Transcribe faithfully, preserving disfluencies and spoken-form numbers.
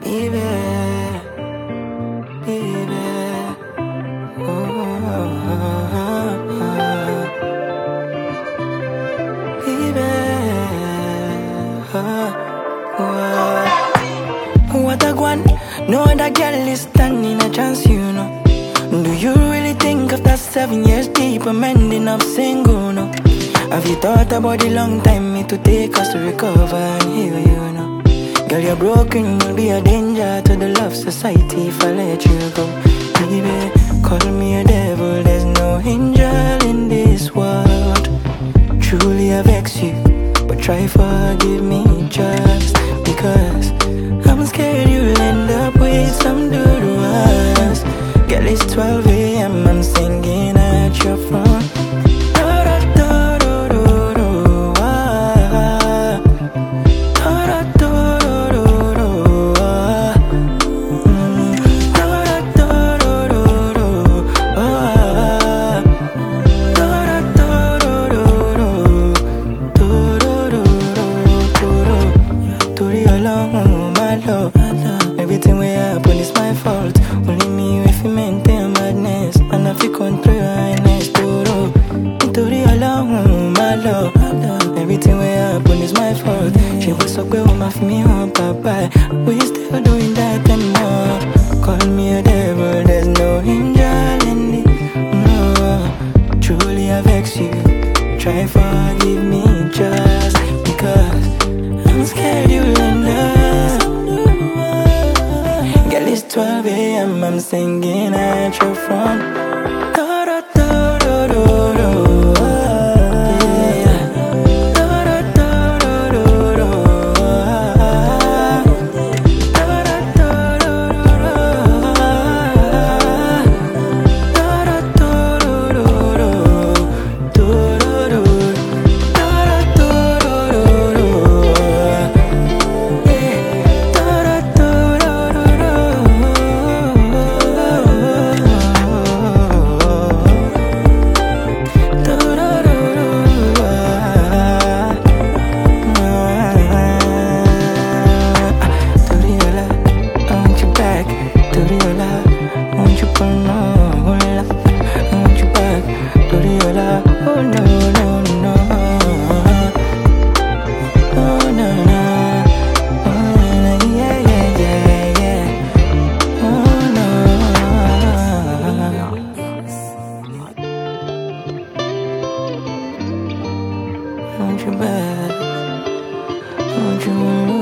baby, baby. Oh, baby. Oh, what a one. No other girl is standing a chance, you know. Do you really think after seven years deep I'm ending up single, no? Have you thought about the long time it would take us to recover and heal, you know? Girl, you're broken, you'll be a danger to the love society if I let you go. Baby, call me a devil, there's no angel in this world. Truly I vex you, but try forgive me just because I'm scared you'll end up with some dude worse. Girl, it's twelve a m, I'm singing at your phone. Everything we happen is my fault. Only me if you maintain madness. And if you control your highness, Toro, Tori alone, my love. Everything we happen is my fault. She was so good with me, oh, papa. We still doing that anymore. Call me a devil, there's no angel in it. No, truly I vex you. Try forgive me just because I'm scared you'll end up. It's twelve a m, I'm singing at your phone. Oh no, no, no. Oh no, no. Oh yeah, yeah, yeah, yeah. Oh no. Won't you back? Won't you